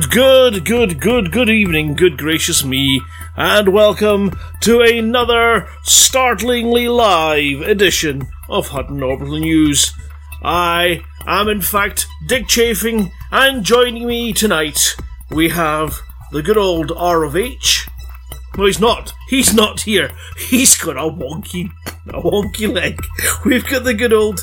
Good evening, good gracious me, and welcome to another startlingly live edition of Hutton Orbital News. I am in fact Dick Chafing, and joining me tonight we have the good old R of H. No, he's not here. He's got a wonky leg. We've got the good old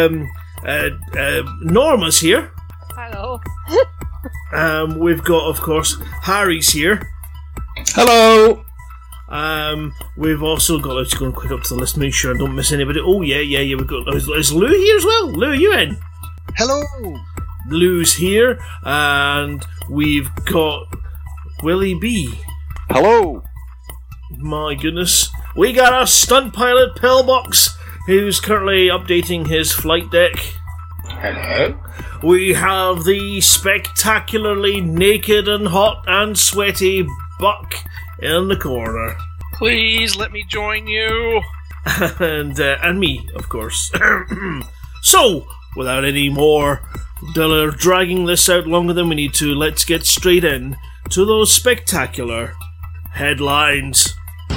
Norma's here. Hello. We've got, of course, Harry's here. Hello. We've also got, let's go quick up to the list, make sure I don't miss anybody. Oh, yeah, we've got, is Lou here as well? Lou, are you in? Hello. Lou's here, and we've got Willie B. Hello. My goodness. We got a stunt pilot, Pillbox, who's currently updating his flight deck. Hello. We have the spectacularly naked and hot and sweaty Buck in the corner. Please let me join you. and me, of course. So, without any more dragging this out longer than we need to, let's get straight in to those spectacular headlines.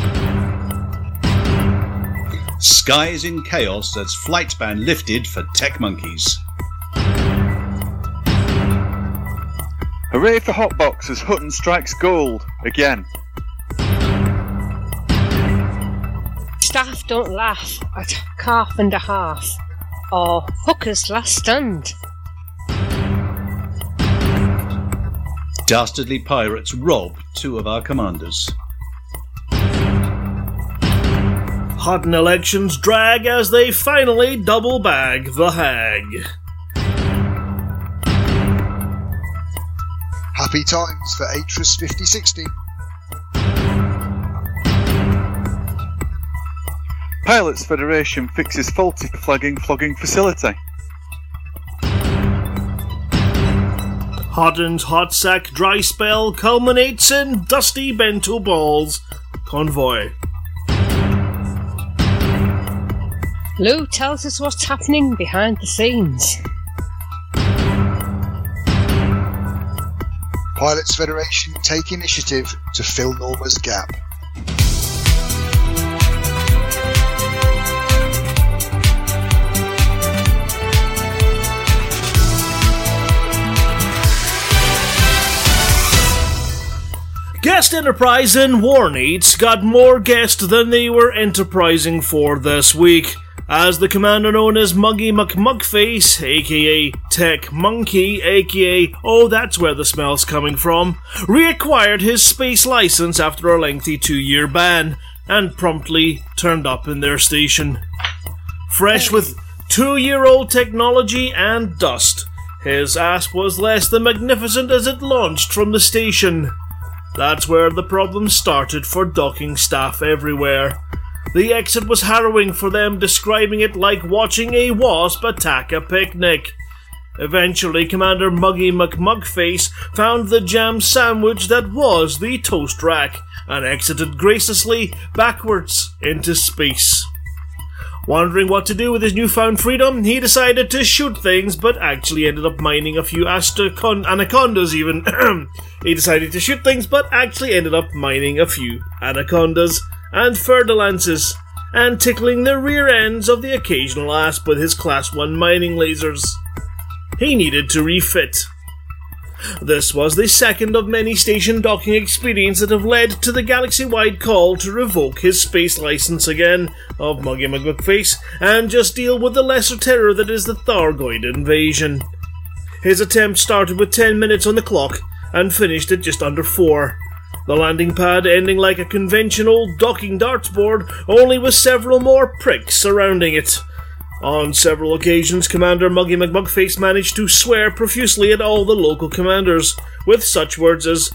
Skies in chaos as flight ban lifted for tech monkeys. Hooray for Hotbox as Hutton strikes gold again. Staff don't laugh at calf and a half, or Hooker's last stand. Dastardly pirates rob two of our commanders. Hutton elections drag as they finally double bag the hag. Happy times for Atris 5060. Pilots Federation fixes faulty flogging facility. Hutton's hot sack dry spell culminates in dusty bento balls convoy. Lou tells us what's happening behind the scenes. Pilots Federation take initiative to fill Norma's gap. Guest Enterprise and Warneats got more guest than they were enterprising for this week, as the commander known as Muggy McMugface, aka Tech Monkey, aka oh that's where the smell's coming from, reacquired his space license after a lengthy 2-year ban, and promptly turned up in their station. Fresh with 2-year-old technology and dust, his asp was less than magnificent as it launched from the station. That's where the problem started for docking staff everywhere. The exit was harrowing for them, describing it like watching a wasp attack a picnic. Eventually, Commander Muggy McMugface found the jam sandwich that was the toast rack, and exited graciously backwards into space. Wondering what to do with his newfound freedom, he decided to shoot things, but actually ended up mining a few anacondas even. He decided to shoot things, but actually ended up mining a few anacondas and fer-de-lances, and tickling the rear ends of the occasional asp with his Class 1 mining lasers. He needed to refit. This was the second of many station docking experiences that have led to the galaxy-wide call to revoke his space license again of Muggy McMugface and just deal with the lesser terror that is the Thargoid invasion. His attempt started with 10 minutes on the clock and finished at just under 4. The landing pad ending like a conventional docking darts board, only with several more pricks surrounding it. On several occasions, Commander Muggy McMugface managed to swear profusely at all the local commanders, with such words as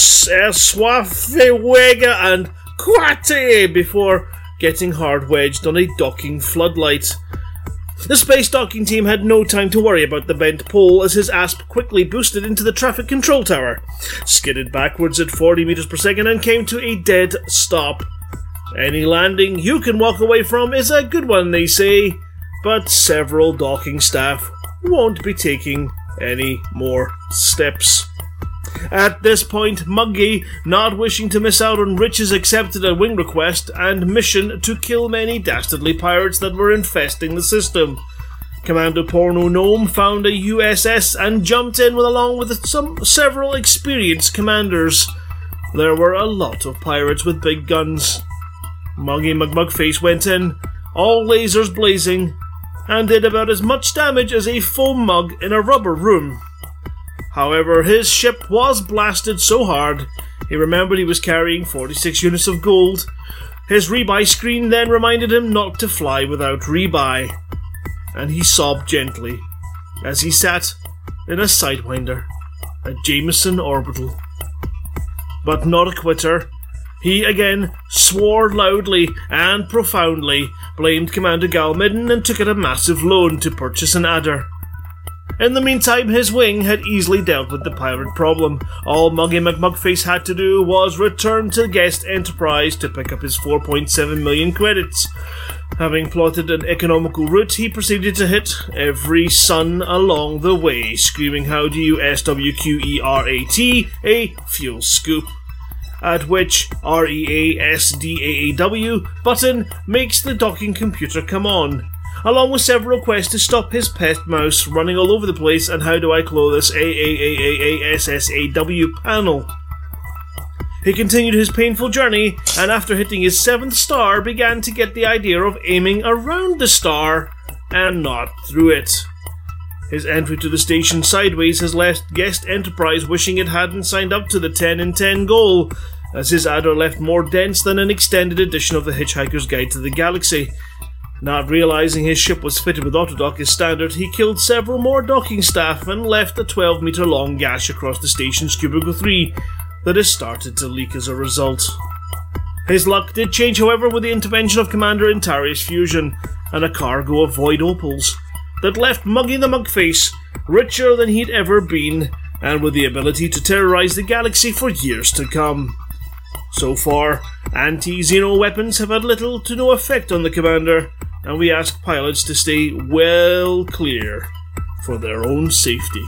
Swafewega and Quate before getting hard-wedged on a docking floodlight. The space docking team had no time to worry about the bent pole as his asp quickly boosted into the traffic control tower, skidded backwards at 40 meters per second and came to a dead stop. Any landing you can walk away from is a good one, they say, but several docking staff won't be taking any more steps. At this point, Muggy, not wishing to miss out on Rich's accepted a wing request and mission to kill many dastardly pirates that were infesting the system. Commander Porno Gnome found a USS and jumped in along with several experienced commanders. There were a lot of pirates with big guns. Muggy McMugface went in, all lasers blazing, and did about as much damage as a foam mug in a rubber room. However, his ship was blasted so hard, he remembered he was carrying 46 units of gold. His rebuy screen then reminded him not to fly without rebuy, and he sobbed gently as he sat in a Sidewinder, a Jameson Orbital. But not a quitter. He again swore loudly and profoundly, blamed Commander Galmidden, and took out a massive loan to purchase an adder. In the meantime, his wing had easily dealt with the pirate problem. All Muggy McMugface had to do was return to Guest Enterprise to pick up his 4.7 million credits. Having plotted an economical route, he proceeded to hit every sun along the way, screaming, "How do you SWQERAT a fuel scoop?" At which REASDAAW button makes the docking computer come on, along with several requests to stop his pet mouse running all over the place and "How do I close this AAAASSAW panel?" He continued his painful journey, and after hitting his 7th star, began to get the idea of aiming around the star and not through it. His entry to the station sideways has left Guest Enterprise wishing it hadn't signed up to the 10 in 10 goal, as his adder left more dents than an extended edition of the Hitchhiker's Guide to the Galaxy. Not realizing his ship was fitted with autodock as standard, he killed several more docking staff and left a 12-meter long gash across the station's Cubicle 3 that has started to leak as a result. His luck did change, however, with the intervention of Commander Intarius Fusion and a cargo of Void Opals that left Muggy the Mugface richer than he'd ever been, and with the ability to terrorize the galaxy for years to come. So far, anti-Xeno weapons have had little to no effect on the Commander, and we ask pilots to stay well clear for their own safety.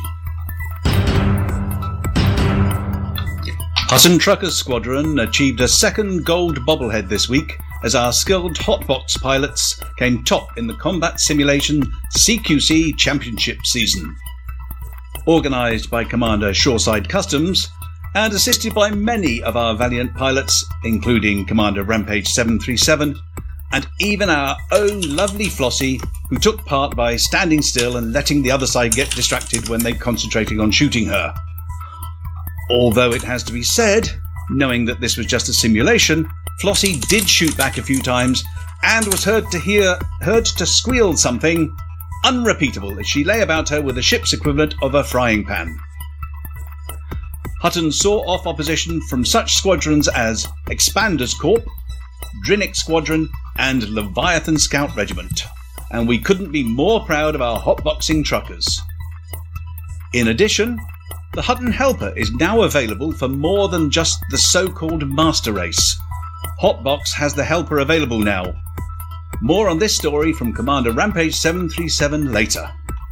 Hutton Truckers Squadron achieved a second gold bobblehead this week as our skilled hotbox pilots came top in the Combat Simulation CQC Championship season. Organised by Commander Shoreside Customs and assisted by many of our valiant pilots, including Commander Rampage 737 and even our own lovely Flossie, who took part by standing still and letting the other side get distracted when they concentrated on shooting her. Although it has to be said, knowing that this was just a simulation, Flossie did shoot back a few times and was heard to squeal something unrepeatable as she lay about her with the ship's equivalent of a frying pan. Hutton saw off opposition from such squadrons as Expanders Corps, Drinnick Squadron and Leviathan Scout Regiment, and we couldn't be more proud of our hotboxing truckers. In addition, the Hutton Helper is now available for more than just the so-called master race. Hotbox has the Helper available now. More on this story from Commander Rampage 737 later.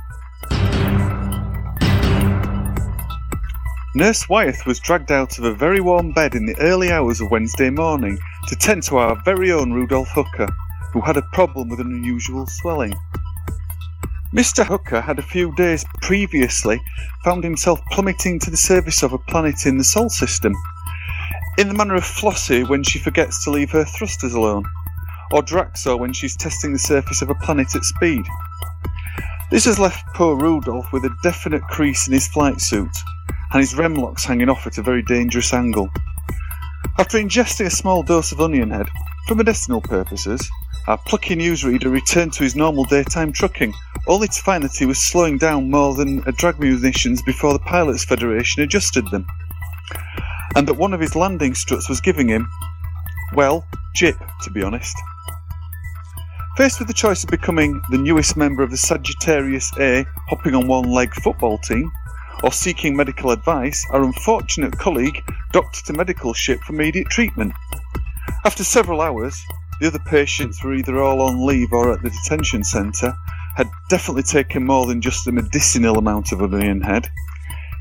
Nurse Wyeth was dragged out of a very warm bed in the early hours of Wednesday morning to tend to our very own Rudolph Hooker, who had a problem with an unusual swelling. Mr. Hooker had a few days previously found himself plummeting to the surface of a planet in the Sol system, in the manner of Flossie when she forgets to leave her thrusters alone, or Draxo when she's testing the surface of a planet at speed. This has left poor Rudolph with a definite crease in his flight suit, and his rem locks hanging off at a very dangerous angle. After ingesting a small dose of onion head, for medicinal purposes, our plucky newsreader returned to his normal daytime trucking, only to find that he was slowing down more than a drag munitions before the Pilots Federation adjusted them, and that one of his landing struts was giving him, well, jip, to be honest. Faced with the choice of becoming the newest member of the Sagittarius A hopping on one leg football team, or seeking medical advice, our unfortunate colleague docked to medical ship for immediate treatment. After several hours, the other patients were either all on leave or at the detention centre, had definitely taken more than just a medicinal amount of onion head.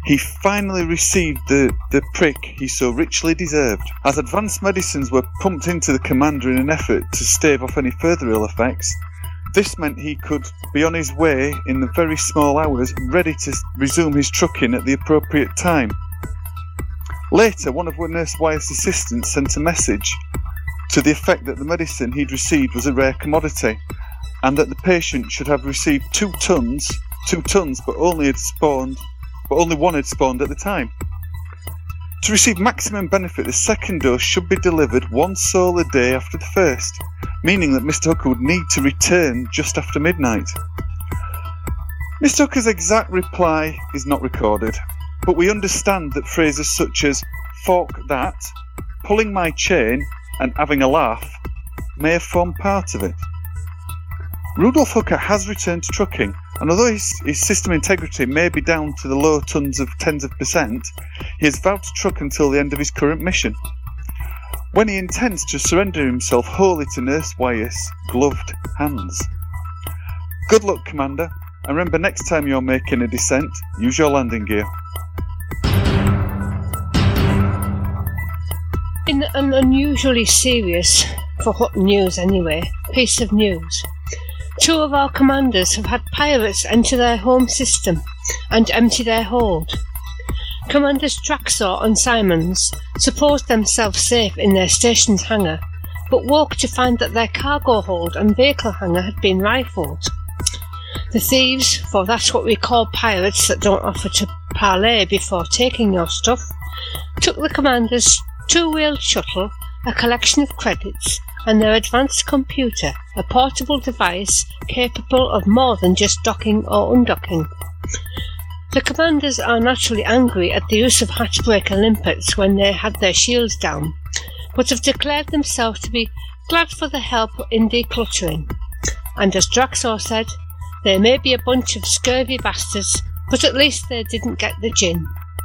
he finally received the prick he so richly deserved. As advanced medicines were pumped into the commander in an effort to stave off any further ill effects, this meant he could be on his way in the very small hours, ready to resume his trucking at the appropriate time. Later, one of Nurse Wyeth's assistants sent a message to the effect that the medicine he'd received was a rare commodity, and that the patient should have received 2 tons, but only one had spawned at the time. To receive maximum benefit, the second dose should be delivered 1 sol a day after the first, meaning that Mr. Hooker would need to return just after midnight. Mr. Hooker's exact reply is not recorded, but we understand that phrases such as "fork that," "pulling my chain," and "having a laugh" may have formed part of it. Rudolf Hooker has returned to trucking, and although his system integrity may be down to the low tens of %, he has vowed to truck until the end of his current mission, when he intends to surrender himself wholly to Nurse Wyeth's gloved hands. Good luck, Commander, and remember, next time you're making a descent, use your landing gear. In an unusually serious, for Hutton News anyway, piece of news, 2 of our commanders have had pirates enter their home system and empty their hold. Commanders Draxor and Simons supposed themselves safe in their station's hangar, but woke to find that their cargo hold and vehicle hangar had been rifled. The thieves, for that's what we call pirates that don't offer to parley before taking your stuff, took the commanders' 2-wheeled shuttle, a collection of credits, and their advanced computer, a portable device capable of more than just docking or undocking. The commanders are naturally angry at the use of hatchbreaker limpets when they had their shields down, but have declared themselves to be glad for the help in decluttering. And as Draxor said, they may be a bunch of scurvy bastards, but at least they didn't get the gin.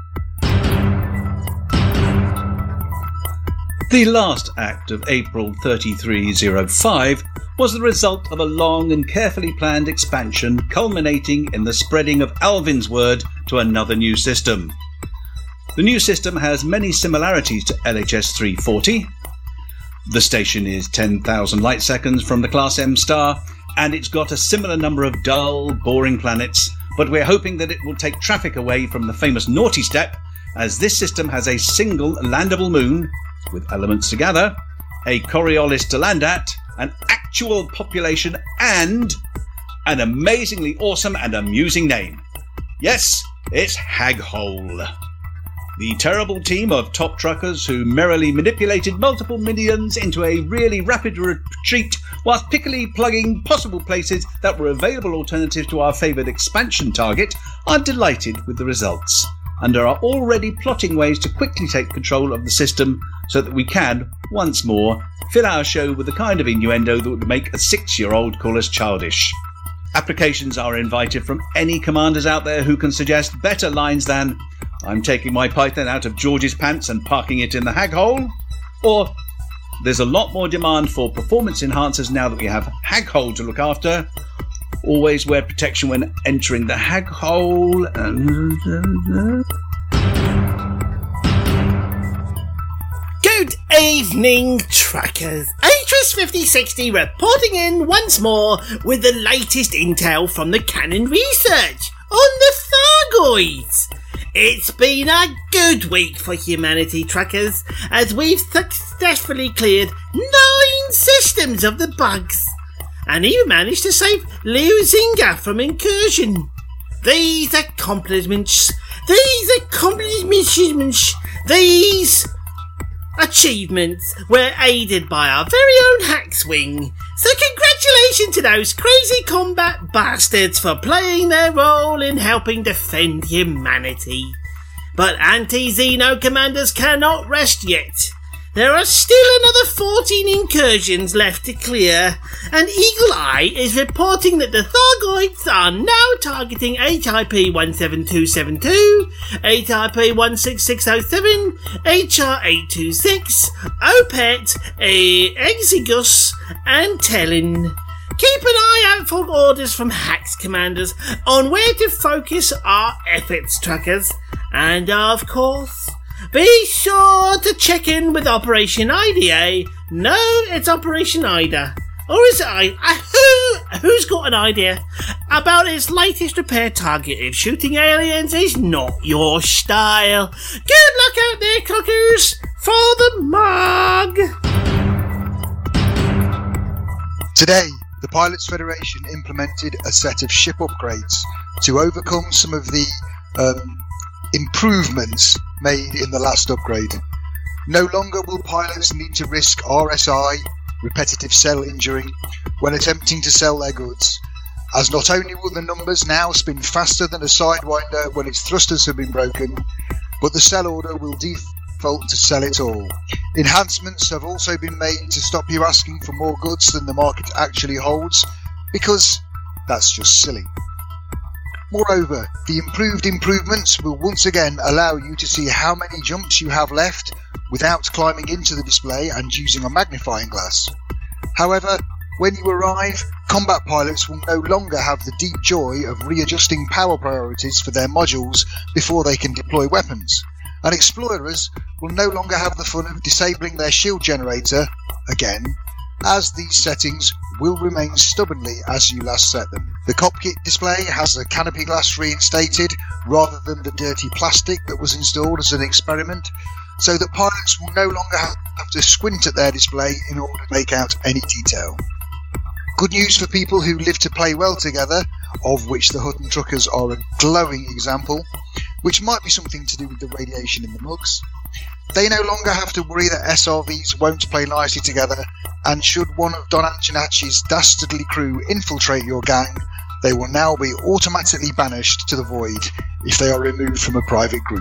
The last act of April 3305 was the result of a long and carefully planned expansion culminating in the spreading of Alvin's word to another new system. The new system has many similarities to LHS 340. The station is 10,000 light seconds from the Class M star, and it's got a similar number of dull, boring planets, but we're hoping that it will take traffic away from the famous Naughty Step, as this system has a single landable moon, with elements to gather, a Coriolis to land at, an actual population, and an amazingly awesome and amusing name. Yes, it's Haghole. The terrible team of top truckers who merrily manipulated multiple minions into a really rapid retreat whilst pickily plugging possible places that were available alternatives to our favoured expansion target are delighted with the results, and are already plotting ways to quickly take control of the system so that we can, once more, fill our show with the kind of innuendo that would make a 6-year-old call us childish. Applications are invited from any commanders out there who can suggest better lines than "I'm taking my Python out of George's pants and parking it in the Haghole," or "There's a lot more demand for performance enhancers now that we have Haghole to look after. Always wear protection when entering the Haghole." Good evening, trackers. Atris 5060 reporting in once more with the latest intel from the Cannon research on the Thargoids. It's been a good week for humanity, trackers, as we've successfully cleared 9 systems of the bugs, and even managed to save Leozinga from incursion. These achievements were aided by our very own Hackswing, so congratulations to those crazy combat bastards for playing their role in helping defend humanity. But anti-Xeno commanders cannot rest yet. There are still another 14 incursions left to clear, and Eagle Eye is reporting that the Thargoids are now targeting HIP 17272, HIP 16607, HR 826, Opet, Exiguus, and Telin. Keep an eye out for orders from Hax commanders on where to focus our efforts, truckers. And of course, be sure to check in with Operation IDA. No, it's Operation Ida. Or is it who's got an idea about its latest repair target if shooting aliens is not your style? Good luck out there, cookers, for the mug! Today, the Pilots Federation implemented a set of ship upgrades to overcome some of the improvements made in the last upgrade. No longer will pilots need to risk RSI, repetitive cell injury, when attempting to sell their goods, as not only will the numbers now spin faster than a Sidewinder when its thrusters have been broken, but the sell order will default to sell it all. Enhancements have also been made to stop you asking for more goods than the market actually holds, because that's just silly. Moreover, the improvements will once again allow you to see how many jumps you have left without climbing into the display and using a magnifying glass. However, when you arrive, combat pilots will no longer have the deep joy of readjusting power priorities for their modules before they can deploy weapons, and explorers will no longer have the fun of disabling their shield generator again, as these settings will remain stubbornly as you last set them. The cockpit display has a canopy glass reinstated rather than the dirty plastic that was installed as an experiment, so that pilots will no longer have to squint at their display in order to make out any detail. Good news for people who live to play well together, of which the Hutton Truckers are a glowing example, which might be something to do with the radiation in the mugs. They no longer have to worry that SRVs won't play nicely together, and should one of Don Antonacci's dastardly crew infiltrate your gang, they will now be automatically banished to the void if they are removed from a private group.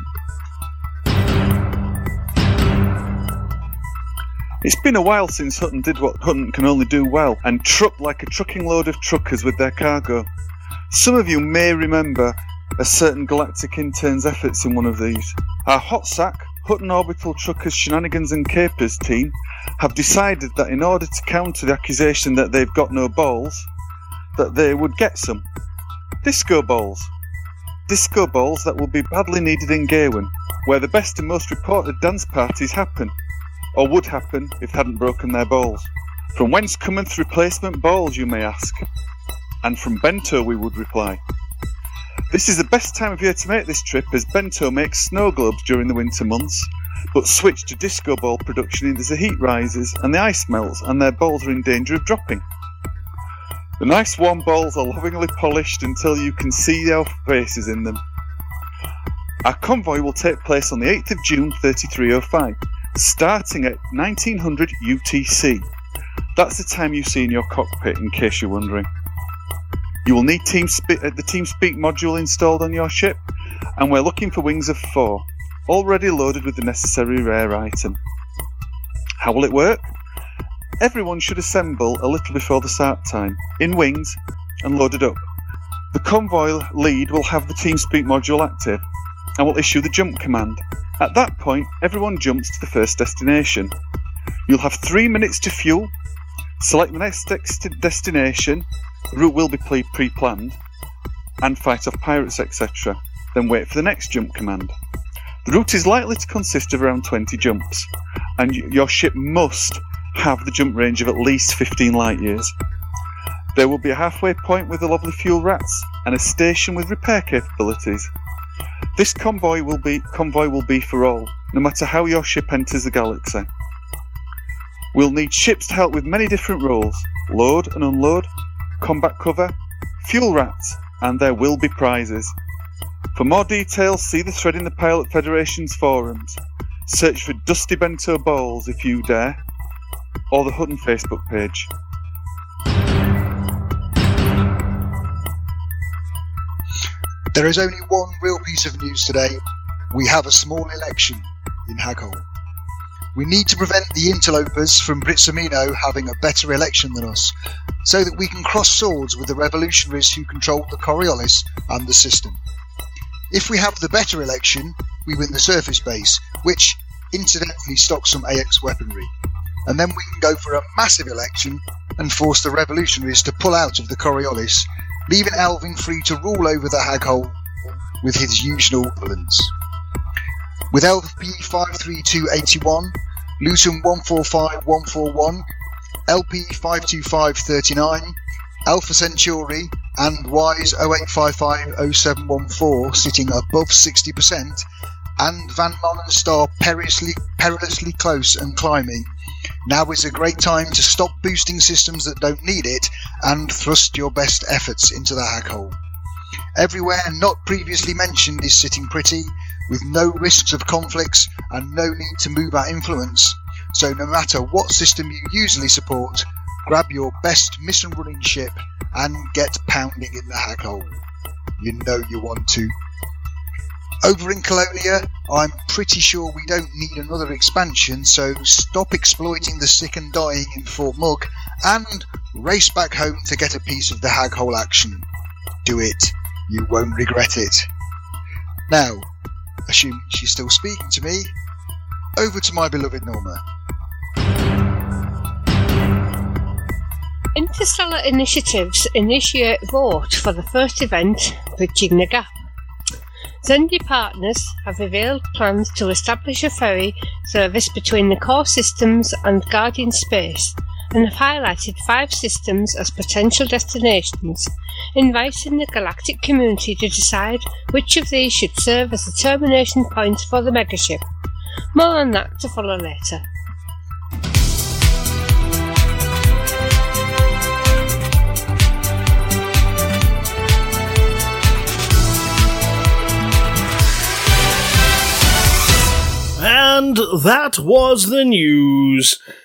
It's been a while since Hutton did what Hutton can only do well, and trucked like a trucking load of truckers with their cargo. Some of you may remember a certain Galactic Intern's efforts in one of these. Our hot sack, Hutton Orbital Truckers Shenanigans and Capers team have decided that in order to counter the accusation that they've got no balls, that they would get some. Disco balls. Disco balls that will be badly needed in Gaywin, where the best and most reported dance parties happen, or would happen if they hadn't broken their balls. From whence cometh replacement balls, you may ask? And from Bento, we would reply. This is the best time of year to make this trip, as Bento makes snow globes during the winter months, but switch to disco ball production as the heat rises and the ice melts and their balls are in danger of dropping. The nice warm balls are lovingly polished until you can see our faces in them. Our convoy will take place on the 8th of June 3305, starting at 1900 UTC. That's the time you see in your cockpit, in case you're wondering. You will need the TeamSpeak module installed on your ship, and we're looking for wings of 4, already loaded with the necessary rare item. How will it work? Everyone should assemble a little before the start time, in wings, and loaded up. The convoy lead will have the TeamSpeak module active, and will issue the jump command. At that point, everyone jumps to the first destination. You'll have 3 minutes to fuel, select the next destination, the route will be pre-planned, and fight off pirates, etc. Then wait for the next jump command. The route is likely to consist of around 20 jumps, and your ship must have the jump range of at least 15 light years. There will be a halfway point with the lovely fuel rats, and a station with repair capabilities. This convoy will be for all, no matter how your ship enters the galaxy. We'll need ships to help with many different roles: load and unload, combat cover, fuel rats, and there will be prizes. For more details, see the thread in the Pilot Federation's forums. Search for Dusty Bento Balls if you dare, or the Hutton Facebook page. There is only one real piece of news today. We have a small election in Haghole. We need to prevent the interlopers from Britsamino having a better election than us, so that we can cross swords with the revolutionaries who control the Coriolis and the system. If we have the better election, we win the surface base, which incidentally stocks some AX weaponry. and then we can go for a massive election and force the revolutionaries to pull out of the Coriolis, leaving Alvin free to rule over the hag hole with his usual violence. With LP 53281, Luton 145141, LP 52539, Alpha Centauri and Wise 08550714 sitting above 60%, and Van Monen Star perilously close and climbing, now is a great time to stop boosting systems that don't need it and thrust your best efforts into the hag hole. Everywhere not previously mentioned is sitting pretty, with no risks of conflicts and no need to move our influence, so no matter what system you usually support, grab your best mission running ship and get pounding in the hag hole. You know you want to. Over in Colonia, I'm pretty sure we don't need another expansion, so stop exploiting the sick and dying in Fort Mug and race back home to get a piece of the hag hole action. Do it. You won't regret it. Now, assuming she's still speaking to me, over to my beloved Norma. Interstellar Initiatives initiate vote for the first event, Bridging the Gap. Zendi partners have revealed plans to establish a ferry service between the core systems and Guardian Space, and have highlighted 5 systems as potential destinations, inviting the galactic community to decide which of these should serve as the termination point for the megaship. More on that to follow later. And that was the news.